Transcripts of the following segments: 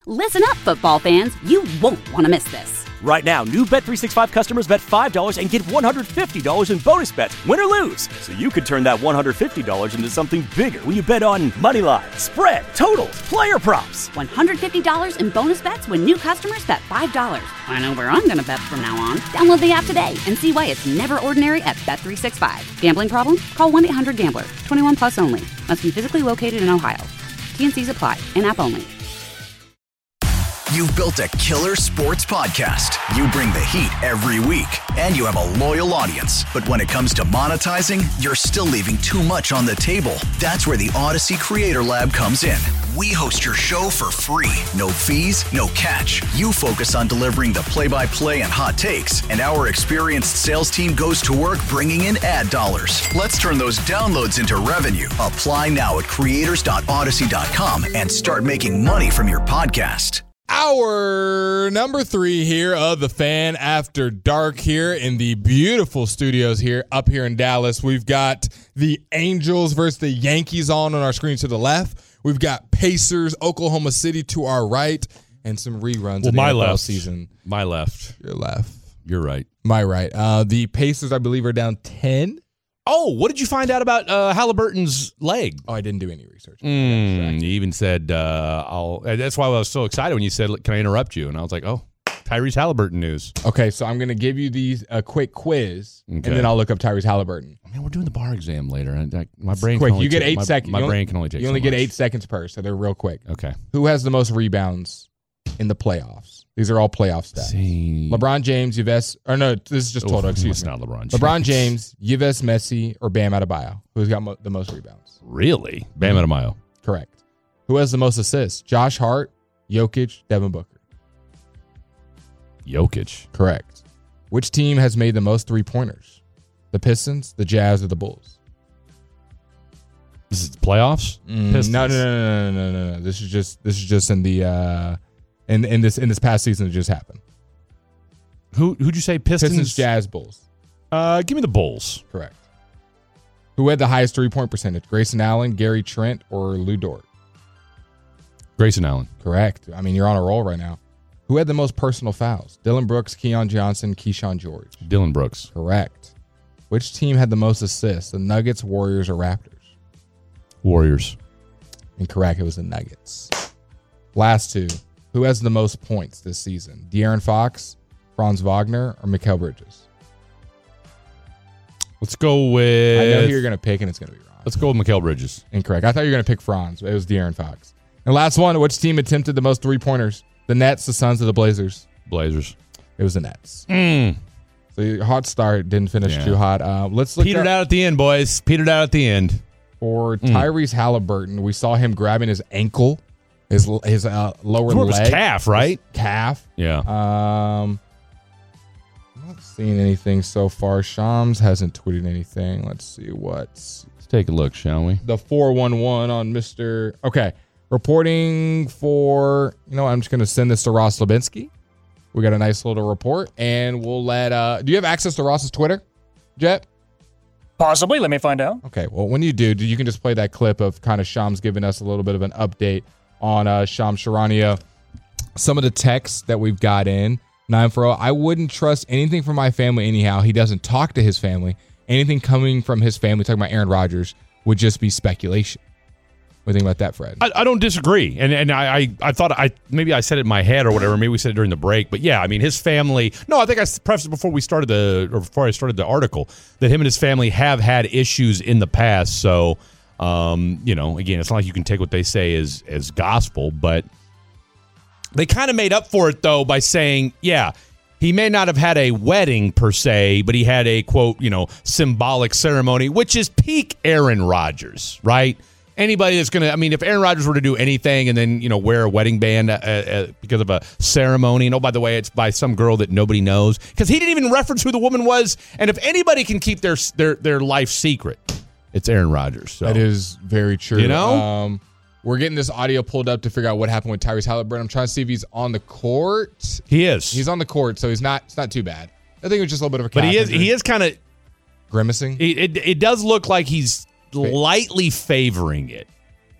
Listen up, football fans. You won't want to miss this. Right now, new Bet365 customers bet $5 and get $150 in bonus bets, win or lose. So you could turn that $150 into something bigger when you bet on money line, spread, totals, player props. $150 in bonus bets when new customers bet $5. I know where I'm going to bet from now on. Download the app today and see why it's never ordinary at Bet365. Gambling problem? Call 1-800-GAMBLER. 21 plus only. Must be physically located in Ohio. T&Cs apply. In-app only. You've built a killer sports podcast. You bring the heat every week, and you have a loyal audience. But when it comes to monetizing, you're still leaving too much on the table. That's where the Odyssey Creator Lab comes in. We host your show for free. No fees, no catch. You focus on delivering the play-by-play and hot takes, and our experienced sales team goes to work bringing in ad dollars. Let's turn those downloads into revenue. Apply now at creators.odyssey.com and start making money from your podcast. Hour number 3 here of the Fan After Dark here in the beautiful studios here up here in Dallas. We've got the Angels versus the Yankees on our screen to the left. We've got Pacers, Oklahoma City to our right, and some reruns of the NFL season. My left. Your left. You're right. My right. The Pacers, I believe, are down 10. Oh, what did you find out about Halliburton's leg? Oh, I didn't do any research. You even said, that's why I was so excited when you said, can I interrupt you? And I was like, oh, Tyrese Halliburton news. Okay, so I'm going to give you a quick quiz, and then I'll look up Tyrese Halliburton. Man, we're doing the bar exam later. My brain quick. can only You get 8 seconds. My brain can only take You only so get much. 8 seconds per, so they're real quick. Okay. Who has the most rebounds in the playoffs? These are all playoff stats. LeBron James, Yves, or no, this is just total. Excuse me. Not LeBron James. LeBron James, Yves Messi, or Bam Adebayo? Who's got the most rebounds? Really? Bam Adebayo. Correct. Who has the most assists? Josh Hart, Jokic, Devin Booker. Jokic. Correct. Which team has made the most 3-pointers? The Pistons, the Jazz, or the Bulls? This is the playoffs? No. This is just in the in this past season that just happened. Who'd you say? Pistons, Jazz, Bulls. Give me the Bulls. Correct. Who had the highest 3-point percentage? Grayson Allen, Gary Trent, or Lou Dort? Grayson Allen. Correct. I mean, you're on a roll right now. Who had the most personal fouls? Dylan Brooks, Keon Johnson, Keyshawn George. Dylan Brooks. Correct. Which team had the most assists? The Nuggets, Warriors, or Raptors? Warriors. Incorrect. It was the Nuggets. Last two. Who has the most points this season? De'Aaron Fox, Franz Wagner, or Mikal Bridges? Let's go with... I know who you're going to pick, and it's going to be wrong. Let's go with Mikal Bridges. Incorrect. I thought you were going to pick Franz, but it was De'Aaron Fox. And last one. Which team attempted the most 3-pointers? The Nets, the Suns, or the Blazers? Blazers. It was the Nets. So your hot start didn't finish too hot. Let's look Petered out at the end, boys. Petered out at the end. For Tyrese Halliburton, we saw him grabbing his ankle, his lower leg. His calf, right? His calf. Yeah. I'm not seeing anything so far. Shams hasn't tweeted anything. Let's see what's... Let's take a look, shall we? The 411 on Mr. Okay. Reporting for... You know what? I'm just going to send this to Ross Lubinsky. We got a nice little report, and we'll let... do you have access to Ross's Twitter, Jet? Possibly. Let me find out. Okay. Well, when you do, you can just play that clip of kind of Shams giving us a little bit of an update on Shams Charania. Some of the texts that we've got in. 940. I wouldn't trust anything from my family anyhow. He doesn't talk to his family. Anything coming from his family, talking about Aaron Rodgers, would just be speculation. What do you think about that, Fred? I don't disagree. And I thought maybe I said it in my head or whatever. Maybe we said it during the break. But yeah, I mean, his family. No, I think I prefaced before I started the article that him and his family have had issues in the past. So, again, it's not like you can take what they say as gospel, but they kind of made up for it though by saying, yeah, he may not have had a wedding per se, but he had a quote, symbolic ceremony, which is peak Aaron Rodgers, right? Anybody that's going to, I mean, if Aaron Rodgers were to do anything and then, wear a wedding band because of a ceremony, and oh, by the way, it's by some girl that nobody knows, because he didn't even reference who the woman was. And if anybody can keep their life secret, it's Aaron Rodgers. So. That is very true. We're getting this audio pulled up to figure out what happened with Tyrese Halliburton. I'm trying to see if he's on the court. He is. He's on the court, so it's not too bad. I think it was just a little bit of a calf But injury. he is kind of grimacing. It does look like he's lightly favoring it.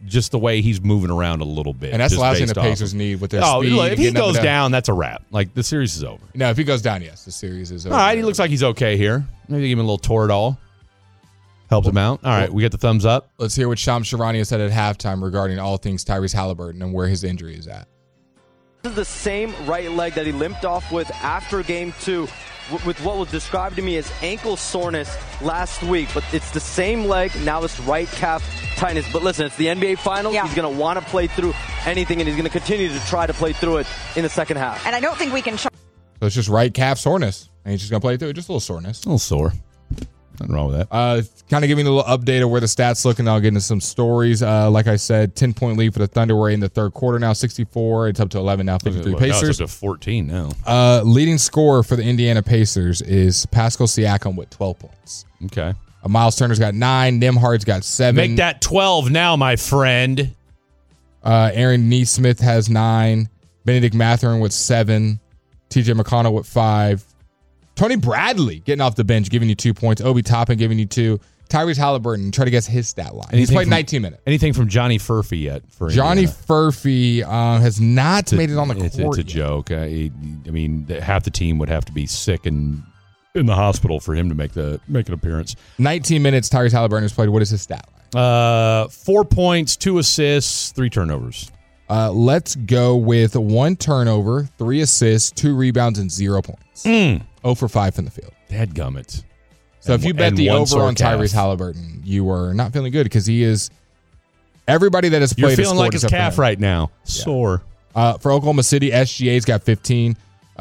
just the way he's moving around a little bit. And that's the just last thing based the off Pacers of- need with their Oh, speed. look, if he getting up and goes down, that's a wrap. Like, the series is over. No, if he goes down, yes, the series is over. All right, he looks like he's okay here. Maybe give him a little Toradol. Helps him out. All right, we get the thumbs up. Let's hear what Shams Charania said at halftime regarding all things Tyrese Halliburton and where his injury is at. This is the same right leg that he limped off with after game 2 with what was described to me as ankle soreness last week. But it's the same leg. Now it's right calf tightness. But listen, it's the NBA Finals. Yeah. He's going to want to play through anything, and he's going to continue to try to play through it in the second half. And I don't think we can. So it's just right calf soreness. And he's just going to play through it. Just a little soreness. A little sore. Nothing wrong with that. Kind of giving a little update of where the stats look, and I'll get into some stories. Like I said, 10-point lead for the Thunder. We're in the third quarter now, 64. It's up to 11 now, 53 Now Pacers. it's up to 14 now. Leading scorer for the Indiana Pacers is Pascal Siakam with 12 points. Okay. Miles Turner's got 9. Nembhard's got 7. Make that 12 now, my friend. Aaron Nesmith has 9. Benedict Mathurin with 7. TJ McConnell with 5. Tony Bradley getting off the bench, giving you 2 points. Obi Toppin giving you 2. Tyrese Halliburton, try to guess his stat line. He's played 19 minutes. Anything from Johnny Furphy yet? For Johnny Indiana? Furphy has not made it on the court. It's a yet. joke. I mean, half the team would have to be sick and in the hospital for him to make an appearance. 19 minutes, Tyrese Halliburton has played. What is his stat line? 4 points, 2 assists, 3 turnovers. Let's go with 1 turnover, 3 assists, 2 rebounds, and 0 points. 0 for 5 from the field. Dadgummit. So if you bet and the one over sore on calf. Tyrese Halliburton, you are not feeling good because he is everybody that has played. You're has feeling scored like his except for calf him. right now. Sore. For Oklahoma City, SGA's got 15.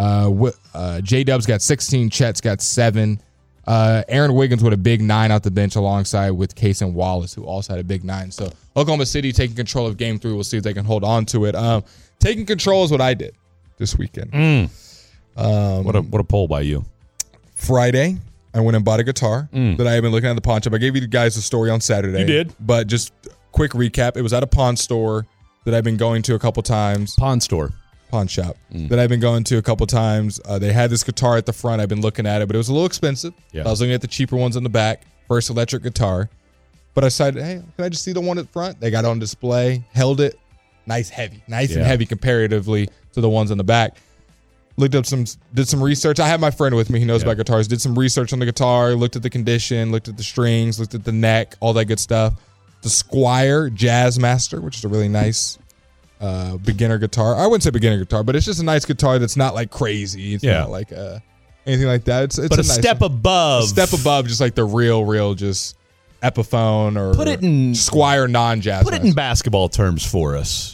J-Dub's got 16. Chet's got 7. Aaron Wiggins with a big 9 off the bench alongside with Case and Wallace, who also had a big 9. So Oklahoma City taking control of game 3. We'll see if they can hold on to it. Taking control is what I did this weekend. What a poll by you. Friday, I went and bought a guitar that I had been looking at the pawn shop. I gave you guys the story on Saturday. You did. But just quick recap. It was at a pawn store that I've been going to a couple times. Pawn store. Pawn shop that I've been going to a couple times. They had this guitar at the front. I've been looking at it, but it was a little expensive. Yeah. I was looking at the cheaper ones in the back. First electric guitar. But I decided, hey, can I just see the one at the front? They got it on display, held it. Nice and heavy comparatively to the ones in the back. Looked up did some research. I have my friend with me. He knows about guitars. Did some research on the guitar, looked at the condition, looked at the strings, looked at the neck, all that good stuff. The Squire Jazzmaster, which is a really nice beginner guitar. I wouldn't say beginner guitar, but it's just a nice guitar that's not like crazy. It's not like anything like that. It's But a nice step above. a step above, just like the real just Epiphone or Put it in- Squire non-jazz. Put it in basketball terms for us.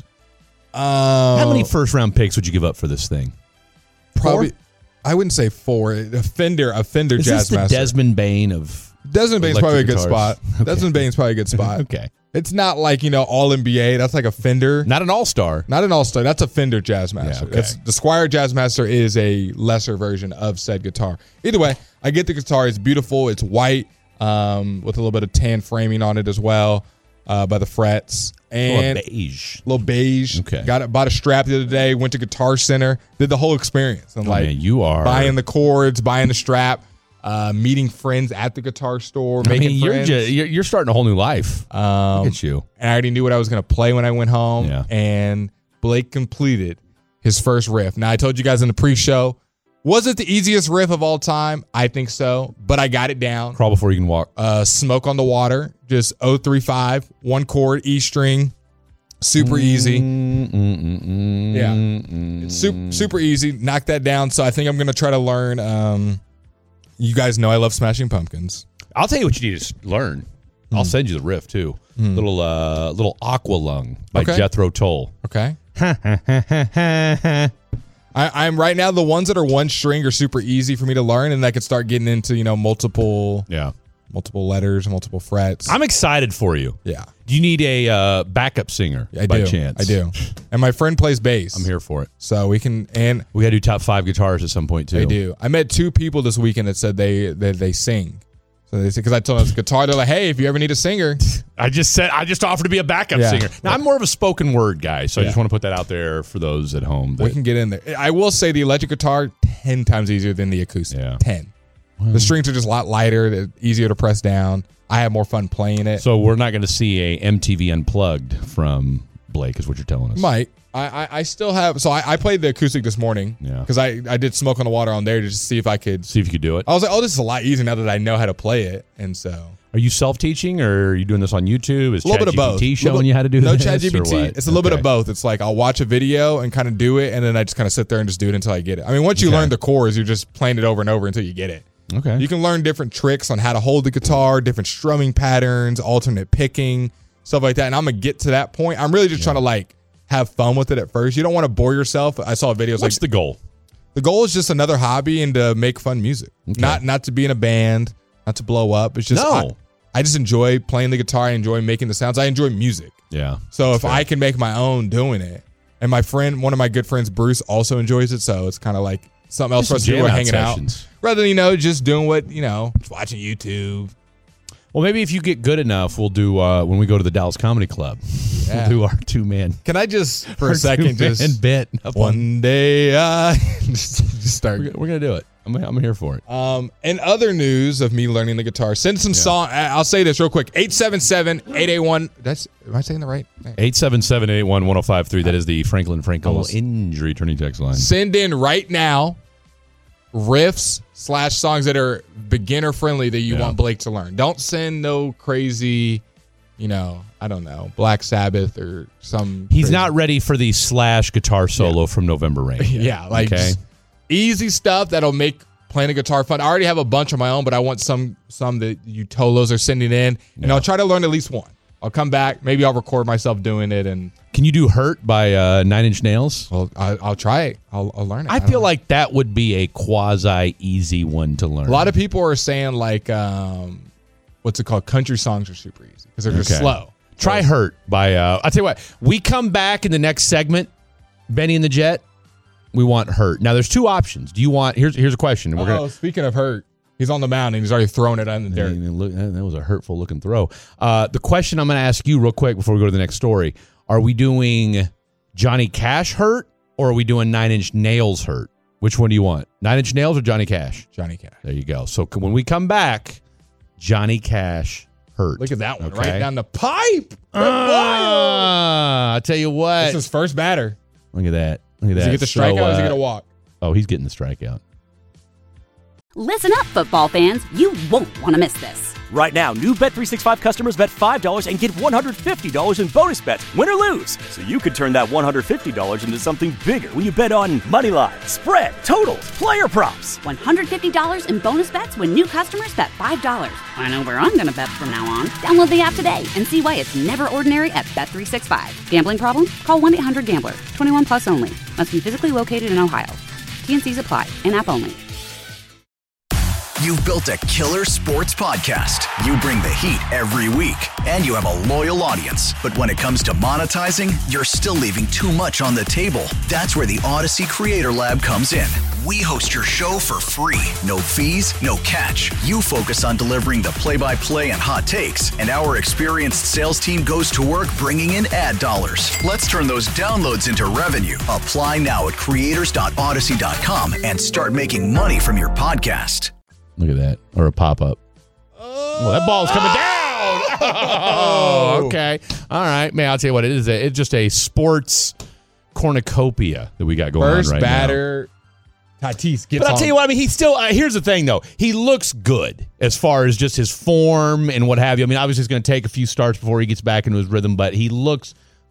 How How many first-round picks would you give up for this thing? Probably, I wouldn't say 4. A Fender Is this the Jazzmaster. Desmond Bain of Desmond Bain's probably a good electric spot. guitars? Okay. Desmond Bain's probably a good spot. Okay. It's not like, all NBA. That's like a Fender. Not an all-star. Not an all-star. That's a Fender Jazzmaster. Yeah, okay. The Squire Jazzmaster is a lesser version of said guitar. Either way, I get the guitar. It's beautiful. It's white with a little bit of tan framing on it as well by the frets. And beige. little beige. Okay. Bought a strap the other day. Went to Guitar Center. Did the whole experience. And Man, you are buying the cords, buying the strap, meeting friends at the guitar store, making friends. You're starting a whole new life. Look at you. And I already knew what I was going to play when I went home. Yeah. And Blake completed his first riff. Now, I told you guys in the pre-show, was it the easiest riff of all time? I think so, but I got it down. Crawl before you can walk. Smoke on the Water, just 035, 1 chord, E string, super easy. Yeah, it's super easy. Knock that down. So I think I'm going to try to learn. You guys know I love Smashing Pumpkins. I'll tell you what you need to learn. I'll send you the riff too. Little Aqualung by Okay. Jethro Tull. Okay. I'm right now, the ones that are 1 string are super easy for me to learn, and I could start getting into, multiple letters, multiple frets. I'm excited for you. Yeah. Do you need a backup singer by chance? I do. And my friend plays bass. I'm here for it. So we can, and We got to do top 5 guitars at some point too. they do. I met 2 people this weekend that said they sing. So they said, because I told them it's guitar, they're like, hey, if you ever need a singer. I just offered to be a backup Yeah. singer. Now I'm more of a spoken word guy, so I just Yeah. want to put that out there for those at home. We can get in there. I will say the electric guitar, 10 times easier than the acoustic. Yeah. 10. The strings are just a lot lighter, they're easier to press down. I have more fun playing it. So we're not going to see a MTV Unplugged from Blake, is what you're telling us. Might. I still have. So I played the acoustic this morning. Yeah. Because I did Smoke on the Water on there to just see if I could. See if you could do it. I was like, oh, this is a lot easier now that I know how to play it. And so. Are you self-teaching or are you doing this on YouTube? Is A little bit of both. ChatGPT showing you how to do no this? No ChatGPT. It's a little bit of both. It's like I'll watch a video and kind of do it, and then I just kind of sit there and just do it until I get it. I mean, once you learn the chords, you're just playing it over and over until you get it. Okay. You can learn different tricks on how to hold the guitar, different strumming patterns, alternate picking, stuff like that. And I'm going to get to that point. I'm really just trying to like have fun with it at first. You don't want to bore yourself. I saw videos. What's the goal? The goal is just another hobby and to make fun music. Okay. Not to be in a band, not to blow up. It's just I just enjoy playing the guitar. I enjoy making the sounds. I enjoy music. Yeah. So if I can make my own doing it, and my friend, one of my good friends, Bruce, also enjoys it. So it's kind of like something else for us to do. We're hanging out rather than, just doing what, watching YouTube. Well, maybe if you get good enough, we'll do when we go to the Dallas Comedy Club. Yeah. We'll do our 2-man. Can I just for a second just bit one day just start? We're gonna do it. I'm here for it. In other news of me learning the guitar, send some song. I'll say this real quick: 877-881. Am I saying the right thing? 877-881-1053. That is the Franklin Frankel injury attorney text line. Send in right now riffs / songs that are beginner friendly that you want Blake to learn. Don't send no crazy, I don't know, Black Sabbath or some. He's not ready for the Slash guitar solo from November Rain. Yeah, like easy stuff that'll make playing a guitar fun. I already have a bunch of my own, but I want some that you Tolos are sending in, and I'll try to learn at least one. I'll come back. Maybe I'll record myself doing it. And can you do "Hurt" by 9 Inch Nails? Well, I'll try it. I'll learn it. I feel like that would be a quasi easy one to learn. A lot of people are saying like, what's it called? Country songs are super easy because they're just slow. Try "Hurt" by. I'll tell you what. We come back in the next segment. Benny and the Jet. We want "Hurt." Now, there's two options. Do you want? Here's a question. Speaking of "Hurt," he's on the mound and he's already thrown it on the dirt. That was a hurtful looking throw. The question I'm going to ask you real quick before we go to the next story: are we doing Johnny Cash "Hurt" or are we doing 9 Inch Nails "Hurt"? Which one do you want? 9 Inch Nails or Johnny Cash? Johnny Cash. There you go. So when we come back, Johnny Cash "Hurt." Look at that one right down the pipe. I tell you what, this is first batter. Look at that. Look at that. Does he get the strikeout or is he going to walk? Oh, he's getting the strikeout. Listen up, football fans. You won't want to miss this. Right now, new Bet365 customers bet $5 and get $150 in bonus bets, win or lose. So you could turn that $150 into something bigger when you bet on money line, spread, totals, player props. $150 in bonus bets when new customers bet $5. I know where I'm going to bet from now on. Download the app today and see why it's never ordinary at Bet365. Gambling problem? Call 1-800-GAMBLER. 21 plus only. Must be physically located in Ohio. T&Cs apply. In-app only. You've built a killer sports podcast. You bring the heat every week, and you have a loyal audience. But when it comes to monetizing, you're still leaving too much on the table. That's where the Odyssey Creator Lab comes in. We host your show for free. No fees, no catch. You focus on delivering the play-by-play and hot takes, and our experienced sales team goes to work bringing in ad dollars. Let's turn those downloads into revenue. Apply now at creators.odyssey.com and start making money from your podcast. Look at that. Or a pop-up. Well, that ball's coming down. Oh, okay. All right. Man, I'll tell you what it is. It's just a sports cornucopia that we got going on right now. First batter, Tatis gets But I'll tell you what, I mean, he's still, here's the thing, though. He looks good as far as just his form and what have you. I mean, obviously, it's going to take a few starts before he gets back into his rhythm, but he looks,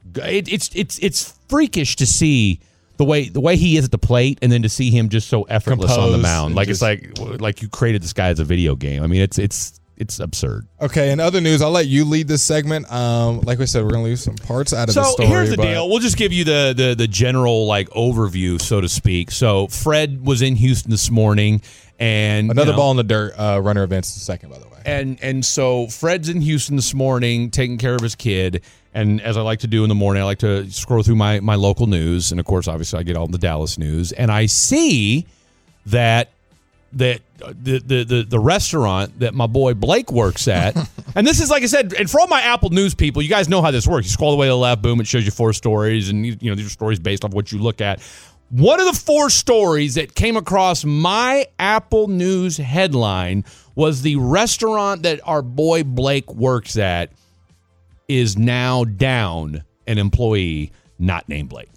it's freakish to see the way he is at the plate, and then to see him just so effortless on the mound, like it's like you created this guy as a video game. I mean, it's absurd. Okay, in other news, I'll let you lead this segment. Like we said, we're gonna leave some parts out of the story. So here's the deal: we'll just give you the general overview, so to speak. So Fred was in Houston this morning, and another ball in the dirt. Runner advances to second, by the way. And so Fred's in Houston this morning, taking care of his kid. And as I like to do in the morning, I like to scroll through my local news. And, of course, obviously, I get all the Dallas news. And I see that the restaurant that my boy Blake works at, and this is, like I said, and for all my Apple News people, you guys know how this works. You scroll all the way to the left, boom, it shows you 4 stories. And, these are stories based off what you look at. One of the 4 stories that came across my Apple News headline was the restaurant that our boy Blake works at is now down an employee not named Blake.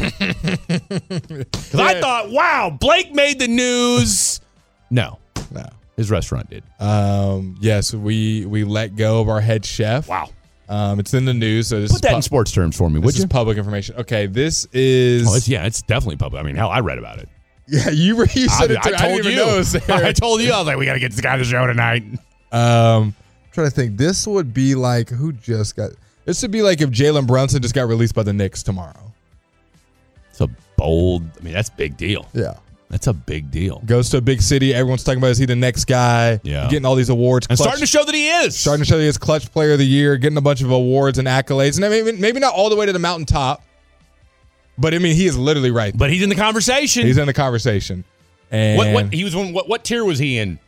Because I thought, wow, Blake made the news. No. His restaurant did. Yes, we let go of our head chef. Wow. It's in the news. So this Put that in sports terms for me, would This you? is public information. Okay, this is. Oh, it's definitely public. I mean, hell, I read about it. Yeah, you said it. I told didn't even know it was there. I told you. I was like, we got to get this guy to the show tonight. Trying to think. This would be like who just got. This would be like if Jalen Brunson just got released by the Knicks tomorrow. It's a bold. I mean, that's a big deal. Yeah. That's a big deal. Goes to a big city. Everyone's talking about, is he the next guy? Yeah. Getting all these awards. And starting to show that he is. Starting to show that he's clutch player of the year, getting a bunch of awards and accolades. And maybe not all the way to the mountaintop, but I mean, he is literally right there. But he's in the conversation. He's in the conversation. And what tier was he in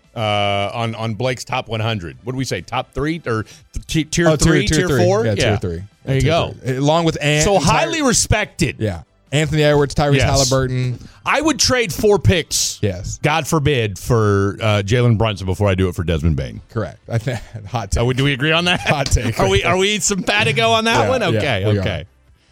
on Blake's top 100? What did we say? Top 3 or tier 3, tier 4? Yeah, tier 3. There you go. 3. Along with highly respected. Yeah. Anthony Edwards, Tyrese Halliburton. I would trade 4 picks. Yes. God forbid for Jalen Brunson before I do it for Desmond Bain. Correct. I think hot take. Do we agree on that? Hot take. Are we simpatico on that one? Okay. Yeah, okay.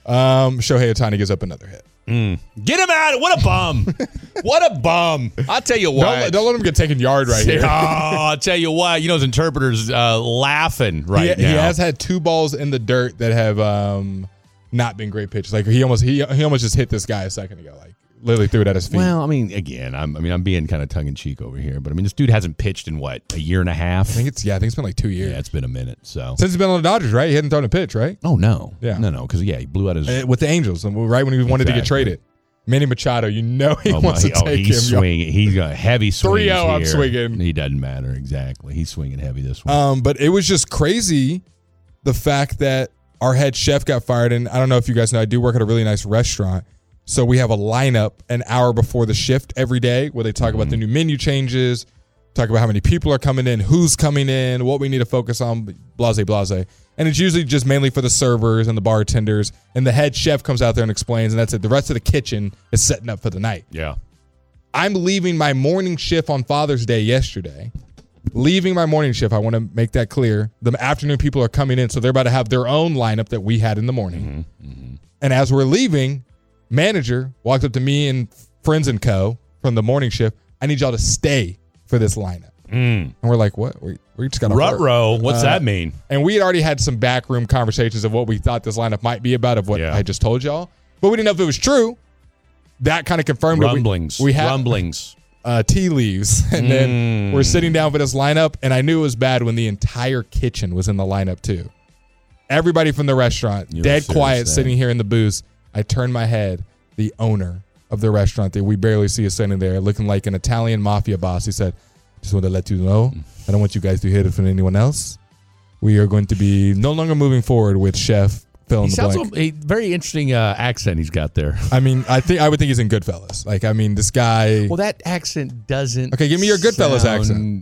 Shohei Ohtani gives up another hit. Get him out. What a bum. What a bum. I'll tell you what. Don't let him get taken yard right here. Oh, I'll tell you what. You know, his interpreter's laughing right now. He has had 2 balls in the dirt that have not been great pitches. Like he almost just hit this guy a second ago. Like literally threw it at his feet. Well, I mean, again, I'm being kind of tongue in cheek over here, but I mean, this dude hasn't pitched in what, a year and a half? I think it's been like 2 years. Yeah, it's been a minute. So since he's been on the Dodgers, right? He hadn't thrown a pitch, right? Oh no, yeah, no, because he blew out his with the Angels, right when he wanted to get traded. Manny Machado, he wants to take him. He's swinging. He's got heavy swings 3-0, I'm swinging. He doesn't matter exactly. He's swinging heavy this one. But it was just crazy, the fact that our head chef got fired, and I don't know if you guys know, I do work at a really nice restaurant. So we have a lineup an hour before the shift every day where they talk about the new menu changes, talk about how many people are coming in, who's coming in, what we need to focus on, blase, blase. And it's usually just mainly for the servers and the bartenders. And the head chef comes out there and explains, and that's it. The rest of the kitchen is setting up for the night. Yeah. I'm leaving my morning shift on Father's Day yesterday. Leaving my morning shift, I want to make that clear. The afternoon people are coming in, so they're about to have their own lineup that we had in the morning. And as we're leaving, manager walks up to me and friends and co. from the morning shift. I need y'all to stay for this lineup. And we're like, what? We just got to Rut-row. What's that mean? And we had already had some backroom conversations of what we thought this lineup might be about, of what I just told y'all. But we didn't know if it was true. That kind of confirmed rumblings. We had rumblings. Tea leaves. And then we're sitting down for this lineup, and I knew it was bad when the entire kitchen was in the lineup too. Everybody from the restaurant, dead quiet, sitting here in the booth. I turned my head. The owner of the restaurant that we barely see is sitting there looking like an Italian mafia boss. He said, just want to let you know, I don't want you guys to hear it from anyone else. We are going to be no longer moving forward with Chef fill in the blank. A very interesting accent he's got there. I mean, I would think he's in Goodfellas. Like, I mean, this guy. Well, that accent doesn't. Okay, give me your Goodfellas accent.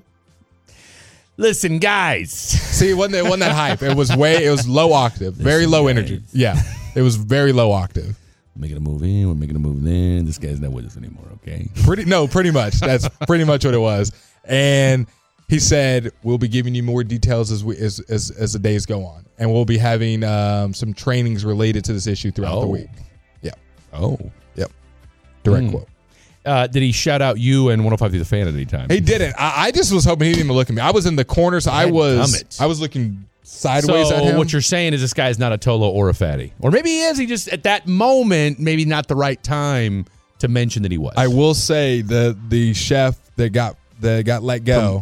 Listen, guys. See, it wasn't that hype. It was low octave, very low energy. Yeah, it was very low octave. Making a move in, we're making a move in. This guy's not with us anymore, okay? Pretty much. That's pretty much what it was. And he said, we'll be giving you more details as the days go on. And we'll be having some trainings related to this issue throughout the week. Yeah. Oh. Yep. Direct quote. Did he shout out you and 105 to the fan at any time? He didn't. I just was hoping he didn't even look at me. I was in the corner, so I was looking sideways at him. So what you're saying is this guy is not a Tolo or a Fatty. Or maybe he is. He just, at that moment, maybe not the right time to mention that he was. I will say the chef that got let go.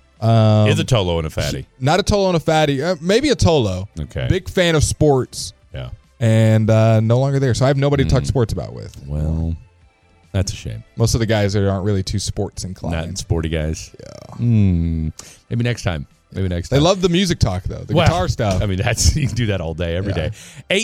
Is a Tolo and a Fatty. Not a Tolo and a Fatty. Maybe a Tolo. Okay. Big fan of sports. Yeah. And no longer there. So I have nobody to talk sports about with. Well, that's a shame. Most of the guys there aren't really too sports inclined. Not sporty guys. Yeah. Maybe next time. They love the music talk, though. The guitar stuff. I mean, you can do that all day, every day.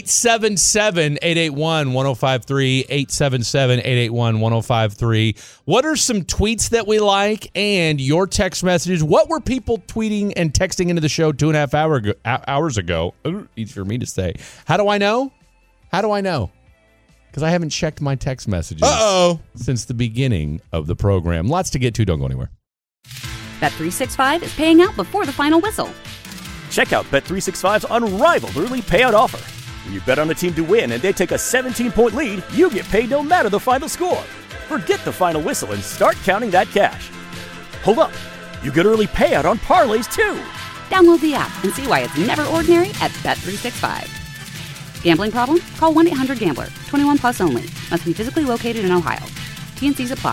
877-881-1053. 877-881-1053. What are some tweets that we like and your text messages? What were people tweeting and texting into the show 2.5 hours ago? Easy for me to say. How do I know? because I haven't checked my text messages since the beginning of the program. Lots to get to. Don't go anywhere. Bet365 is paying out before the final whistle. Check out Bet365's unrivaled early payout offer. When you bet on a team to win and they take a 17-point lead, you get paid no matter the final score. Forget the final whistle and start counting that cash. Hold up. You get early payout on parlays, too. Download the app and see why it's never ordinary at Bet365. Gambling problem? Call 1-800-GAMBLER. 21 plus only. Must be physically located in Ohio. T&Cs apply.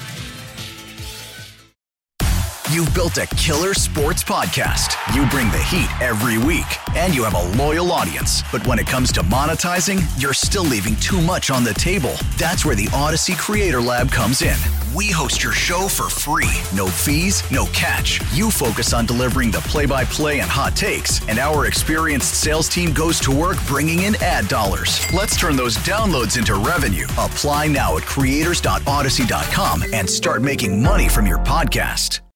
You've built a killer sports podcast. You bring the heat every week, and you have a loyal audience. But when it comes to monetizing, you're still leaving too much on the table. That's where the Odyssey Creator Lab comes in. We host your show for free. No fees, no catch. You focus on delivering the play-by-play and hot takes, and our experienced sales team goes to work bringing in ad dollars. Let's turn those downloads into revenue. Apply now at creators.odyssey.com and start making money from your podcast.